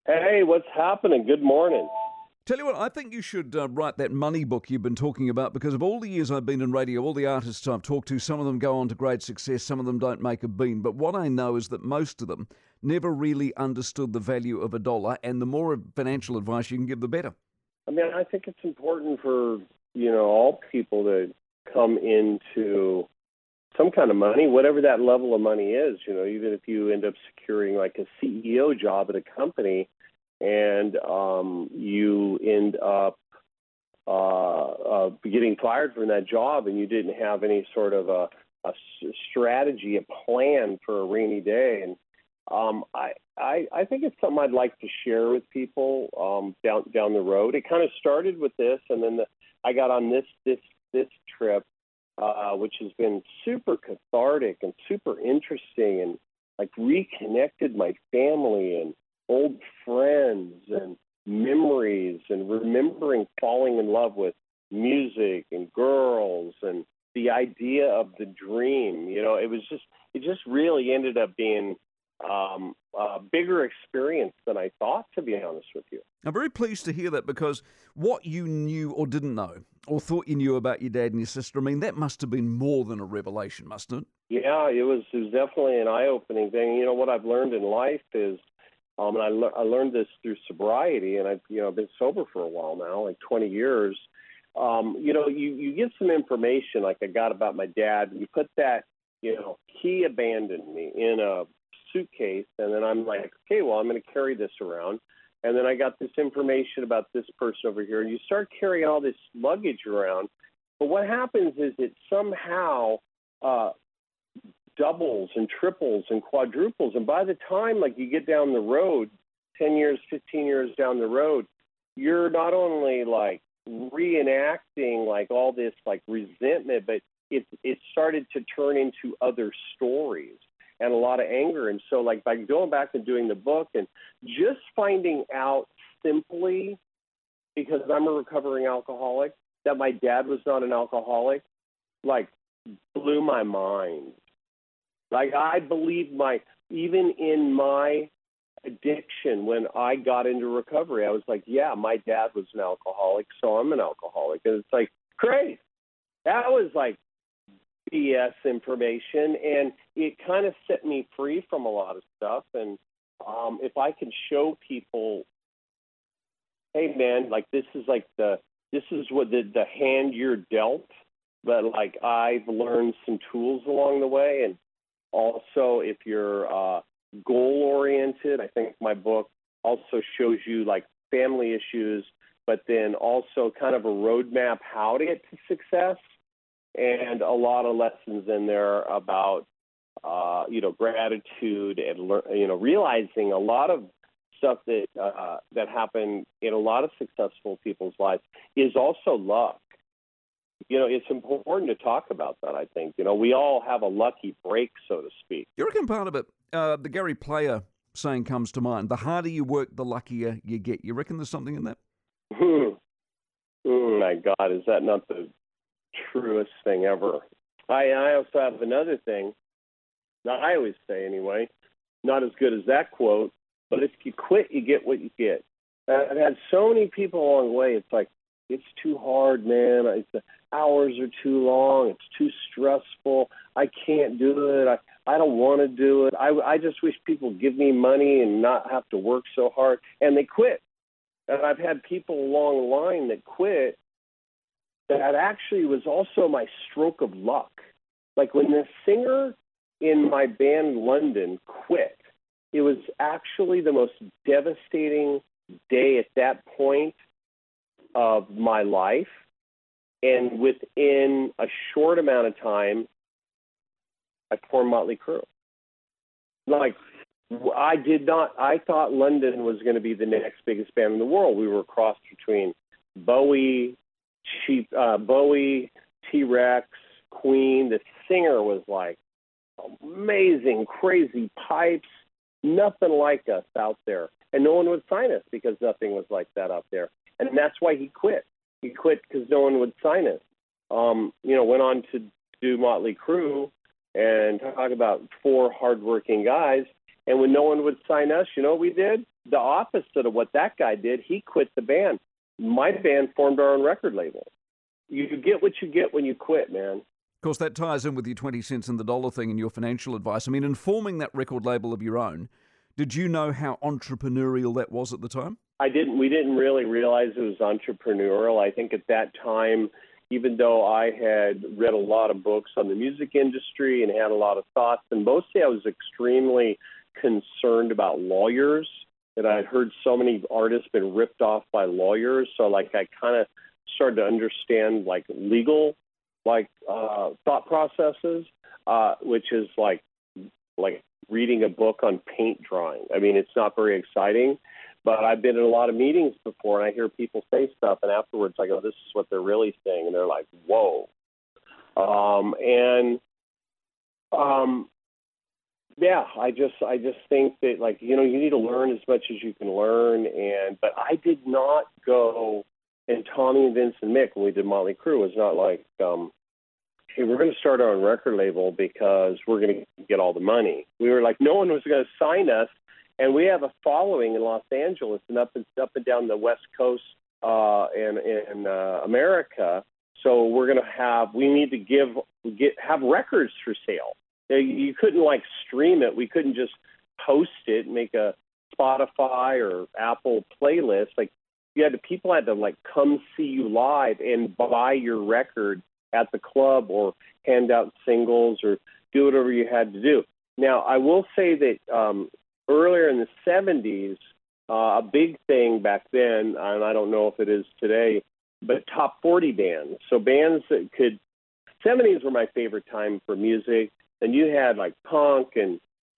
Hey, what's happening? Good morning. Tell you what, I think you should write that money book you've been talking about because of all the years I've been in radio, all the artists I've talked to, some of them go on to great success, some of them don't make a bean. But what I know is that most of them never really understood the value of a dollar, and the more financial advice you can give, the better. I mean, I think it's important for, all people to come into some kind of money, whatever that level of money is, even if you end up securing like a CEO job at a company and you end up getting fired from that job and you didn't have any sort of strategy, a plan for a rainy day. And I think it's something I'd like to share with people down the road. It kind of started with this, and then I got on this trip, which has been super cathartic and super interesting, and like reconnected my family and old friends and memories, and remembering falling in love with music and girls and the idea of the dream. It just really ended up being a bigger experience than I thought, to be honest with you. I'm very pleased to hear that because what you knew or didn't know or thought you knew about your dad and your sister, I mean, that must have been more than a revelation, mustn't it? Yeah, it was definitely an eye-opening thing. What I've learned in life is, and I learned this through sobriety, and I've been sober for a while now, like 20 years. You get some information like I got about my dad. You put that, he abandoned me in a suitcase, and then I'm like, okay, well, I'm going to carry this around. And then I got this information about this person over here, and you start carrying all this luggage around. But what happens is it somehow doubles and triples and quadruples. And by the time like you get down the road, 10 years, 15 years down the road, you're not only like reenacting like all this like resentment, but it started to turn into other stories and a lot of anger. And so like by going back and doing the book and just finding out simply, because I'm a recovering alcoholic, that my dad was not an alcoholic, like blew my mind. Like I believed even in my addiction, when I got into recovery, I was like, yeah, my dad was an alcoholic, so I'm an alcoholic. And it's like, great. That was like BS information, and it kind of set me free from a lot of stuff. And if I can show people, hey man, like this is what the hand you're dealt, but like I've learned some tools along the way. And also, if you're goal-oriented, I think my book also shows you like family issues, but then also kind of a roadmap how to get to success, and a lot of lessons in there about gratitude and realizing a lot of stuff that happened in a lot of successful people's lives is also luck. It's important to talk about that, I think. We all have a lucky break, so to speak. You reckon part of it, the Gary Player saying comes to mind, the harder you work, the luckier you get. You reckon there's something in that? My God, is that not the truest thing ever? I also have another thing that I always say anyway, not as good as that quote, but if you quit, you get what you get. I've had so many people along the way, it's like, it's too hard, man. The hours are too long. It's too stressful. I can't do it. I don't want to do it. I just wish people would give me money and not have to work so hard. And they quit. And I've had people along the line that quit that actually was also my stroke of luck. Like when the singer in my band London quit, it was actually the most devastating day at that point of my life. And within a short amount of time, I formed Motley Crue. Like, I thought London was going to be the next biggest band in the world. We were a cross between Bowie, T-Rex, Queen. The singer was like amazing, crazy pipes, nothing like us out there. And no one would sign us because nothing was like that out there. And that's why he quit. He quit because no one would sign us. Went on to do Motley Crue and talk about four hardworking guys. And when no one would sign us, you know what we did? the opposite of what that guy did. He quit the band. My band formed our own record label. You get what you get when you quit, man. Of course, that ties in with your 20 cents in the dollar thing and your financial advice. I mean, in forming that record label of your own, did you know how entrepreneurial that was at the time? I didn't. We didn't really realize it was entrepreneurial. I think at that time, even though I had read a lot of books on the music industry and had a lot of thoughts, and mostly I was extremely concerned about lawyers, that I'd heard so many artists been ripped off by lawyers. So like I kind of started to understand like legal thought processes, which is like reading a book on paint drawing. I mean, it's not very exciting, but I've been in a lot of meetings before, and I hear people say stuff, and afterwards I go, this is what they're really saying, and they're like, whoa. Yeah, I just think that, like, you need to learn as much as you can learn, but I did not go, and Tommy and Vince and Mick, when we did Motley Crue, was not like, hey, we're going to start our own record label because we're going to get all the money. We were like, no one was going to sign us, and we have a following in Los Angeles and up and down the West Coast in America. So we need to have records for sale. You couldn't like stream it. We couldn't just post it, make a Spotify or Apple playlist. Like people had to like come see you live and buy your record at the club or hand out singles or do whatever you had to do. Now, I will say that earlier in the 70s, a big thing back then, and I don't know if it is today, but top 40 bands. So bands that 70s were my favorite time for music. And you had like punk and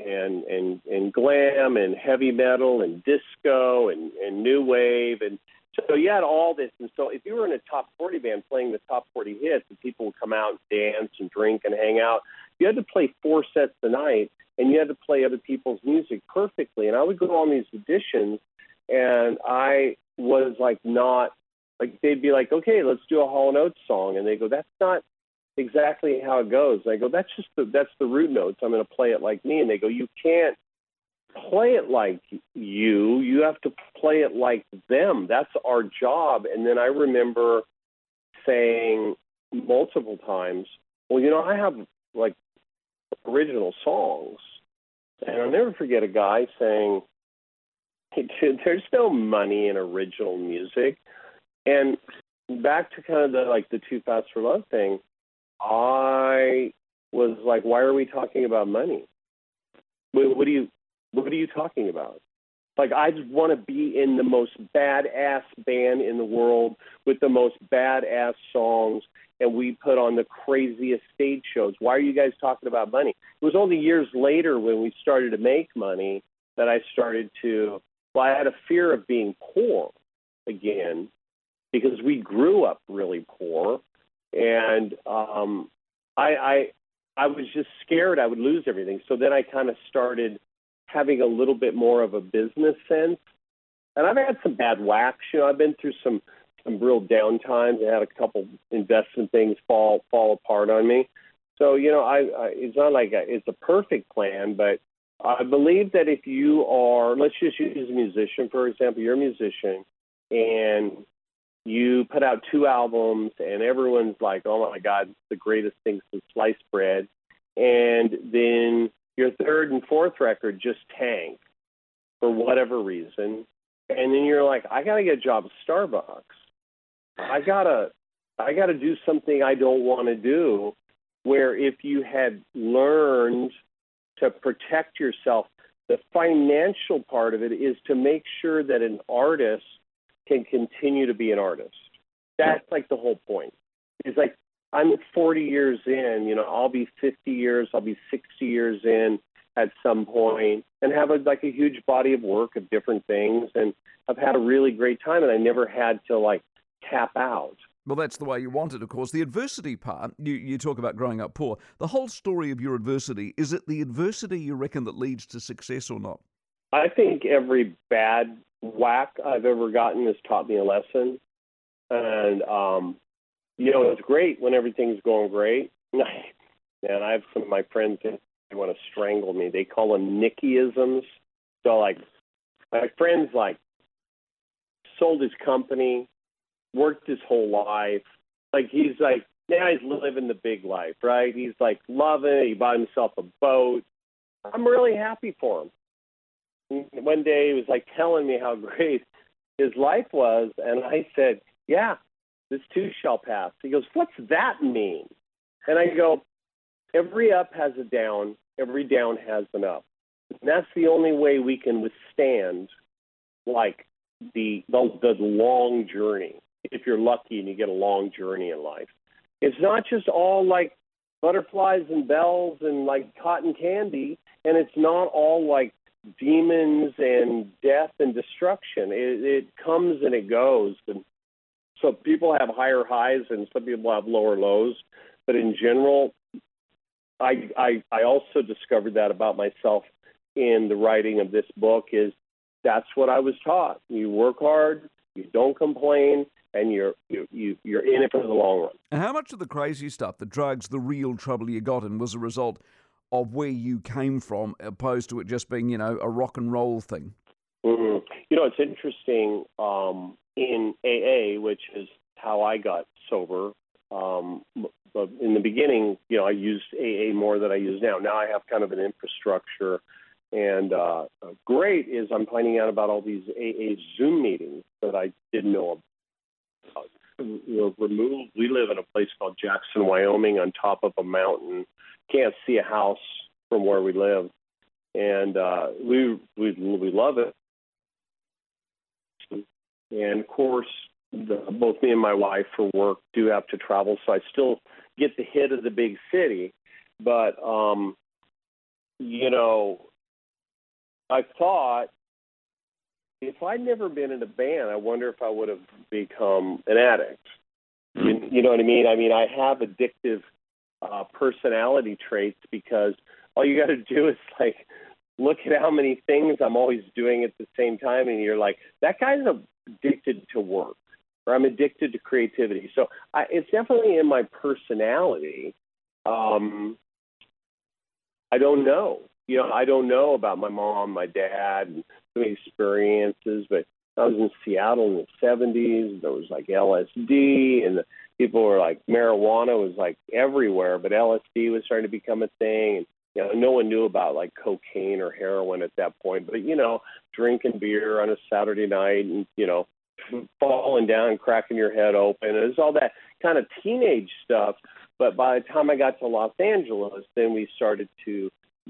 glam and heavy metal and disco and new wave. And so you had all this. And so if you were in a top 40 band playing the top 40 hits and people would come out and dance and drink and hang out, you had to play 4 sets a night and you had to play other people's music perfectly. And I would go on these auditions and I was like they'd be like, okay, let's do a Hall & Oates song. And they go, that's not exactly how it goes. And I go, that's the root notes. I'm going to play it like me. And they go, you can't play it like you. You have to play it like them. That's our job. And then I remember saying multiple times, well, I have like original songs. And I'll never forget a guy saying, hey, dude, there's no money in original music. And back to kind of the Too Fast for Love thing, I was like, why are we talking about money? What are you talking about? Like, I just want to be in the most badass band in the world with the most badass songs, and we put on the craziest stage shows. Why are you guys talking about money? It was only years later when we started to make money that I started to, I had a fear of being poor again because we grew up really poor. And I was just scared I would lose everything. So then I kind of started having a little bit more of a business sense. And I've had some bad whacks. I've been through some real down times. I had a couple investment things fall apart on me. So, it's not like it's a perfect plan, but I believe that if you are, let's just use a musician, for example, you're a musician and you put out 2 albums and everyone's like, oh my God, it's the greatest thing since sliced bread. And then your 3rd and 4th record just tank for whatever reason. And then you're like, I got to get a job at Starbucks. I gotta do something I don't want to do, where if you had learned to protect yourself, the financial part of it is to make sure that an artist can continue to be an artist. That's like the whole point. It's like, I'm 40 years in, I'll be 50 years, I'll be 60 years in at some point and have a huge body of work of different things. And I've had a really great time and I never had to tap out. Well, that's the way you want it, of course. The adversity part, you talk about growing up poor. The whole story of your adversity, is it the adversity you reckon that leads to success or not? I think every bad whack I've ever gotten has taught me a lesson. And, it's great when everything's going great. And I have some of my friends that want to strangle me. They call them Nickyisms. So, My friend's like sold his company, worked his whole life. Like he's like now he's living the big life, right? He's like loving it. He bought himself a boat. I'm really happy for him. One day he was like telling me how great his life was, and I said, "Yeah, this too shall pass." He goes, "What's that mean?" And I go, "Every up has a down. Every down has an up. And that's the only way we can withstand like the long journey. If you're lucky and you get a long journey in life, it's not just all like butterflies and bells and like cotton candy, and it's not all like demons and death and destruction. It comes and it goes, and so people have higher highs and some people have lower lows, but in general, I also discovered that about myself in the writing of this book. Is that's what I was taught. You work hard, you don't complain, and you're in it for the long run. And how much of the crazy stuff, the drugs, the real trouble you got in was a result of where you came from, opposed to it just being, a rock and roll thing? Mm-hmm. It's interesting. In AA, which is how I got sober, but in the beginning, I used AA more than I use now. Now I have kind of an infrastructure. And great is I'm finding out about all these AA Zoom meetings that I didn't know about. Removed. We live in a place called Jackson, Wyoming, on top of a mountain. Can't see a house from where we live, and we love it. And of course, both me and my wife for work do have to travel, so I still get the hit of the big city. But I thought if I'd never been in a band, I wonder if I would have become an addict. You know what I mean? I mean, I have addictive personality traits because all you got to do is like look at how many things I'm always doing at the same time, and you're like, that guy's addicted to work, or I'm addicted to creativity. So it's definitely in my personality. I don't know. I don't know about my mom, my dad, and some experiences, but I was in Seattle in the 70s. There was like LSD, and people were like, marijuana was like everywhere, but LSD was starting to become a thing. And, no one knew about like cocaine or heroin at that point, but, drinking beer on a Saturday night and, falling down, cracking your head open. It was all that kind of teenage stuff. But by the time I got to Los Angeles, then we started to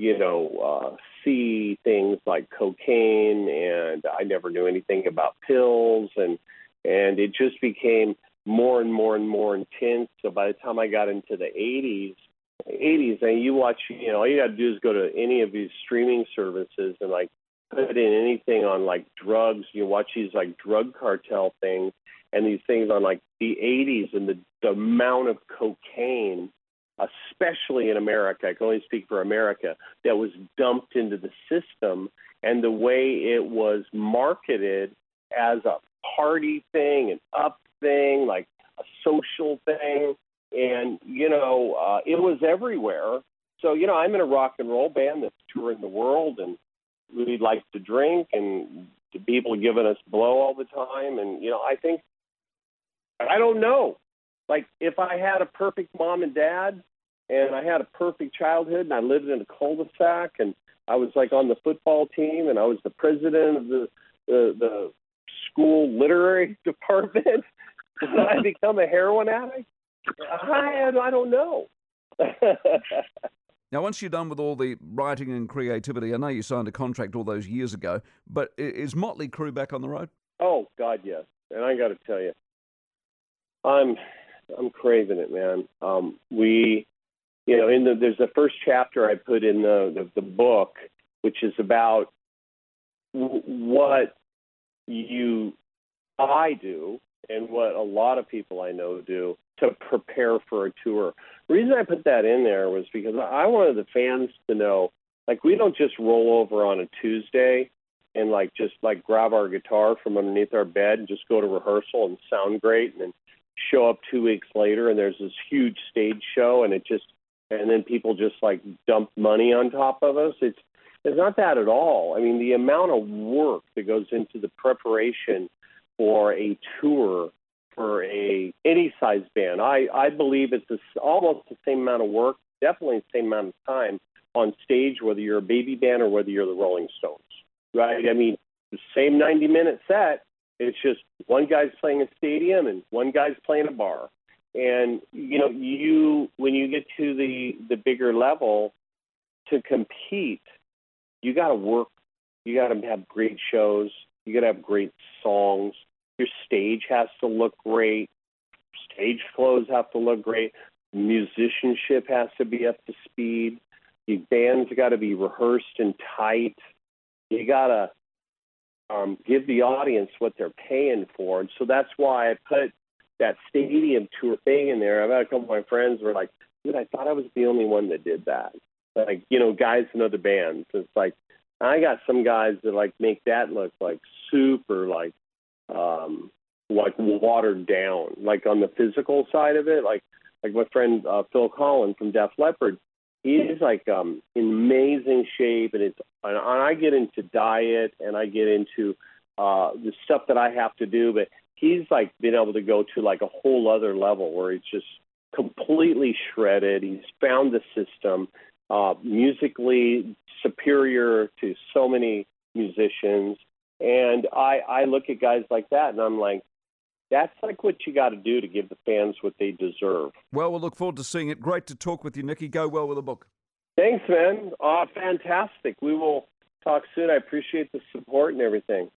see things like cocaine, and I never knew anything about pills, and it just became more and more and more intense. So by the time I got into the 80s, and you watch, all you got to do is go to any of these streaming services and like put in anything on like drugs. You watch these like drug cartel things and these things on like the 80s, and the amount of cocaine, especially in America, I can only speak for America, that was dumped into the system, and the way it was marketed as a party thing, an up thing, like a social thing, and, it was everywhere. So, I'm in a rock and roll band that's touring the world, and we like to drink, and the people giving us blow all the time, and, I don't know. Like, if I had a perfect mom and dad, and I had a perfect childhood, and I lived in a cul-de-sac, and I was like on the football team, and I was the president of the school literary department. Did I become a heroin addict? I don't know. Now, once you're done with all the writing and creativity, I know you signed a contract all those years ago, but is Motley Crue back on the road? Oh, God, yes. And I got to tell you, I'm craving it, man. There's the first chapter I put in the book, which is about what I do and what a lot of people I know do to prepare for a tour. The reason I put that in there was because I wanted the fans to know, like, we don't just roll over on a Tuesday and just grab our guitar from underneath our bed and just go to rehearsal and sound great and then show up 2 weeks later and there's this huge stage show and then people just dump money on top of us. It's not that at all. I mean, the amount of work that goes into the preparation for a tour for any size band, I believe it's almost the same amount of work, definitely the same amount of time on stage, whether you're a baby band or whether you're the Rolling Stones, right? I mean, the same 90-minute set. It's just one guy's playing a stadium and one guy's playing a bar. And, when you get to the bigger level, to compete, you got to work. You got to have great shows. You got to have great songs. Your stage has to look great. Stage clothes have to look great. Musicianship has to be up to speed. The band's got to be rehearsed and tight. You got to give the audience what they're paying for. And so that's why I put that stadium tour thing in there. I've had a couple of my friends who were like, dude, I thought I was the only one that did that. Like, guys in other bands. It's like, I got some guys that like make that look like super like watered down, like on the physical side of it. Like my friend Phil Collin from Def Leppard, he is like in amazing shape, and I get into diet and I get into the stuff that I have to do, but he's like been able to go to like a whole other level where he's just completely shredded. He's found the system, musically superior to so many musicians. And I look at guys like that and I'm like, that's like what you got to do to give the fans what they deserve. Well, we'll look forward to seeing it. Great to talk with you, Nicky. Go well with the book. Thanks, man. Fantastic. We will talk soon. I appreciate the support and everything.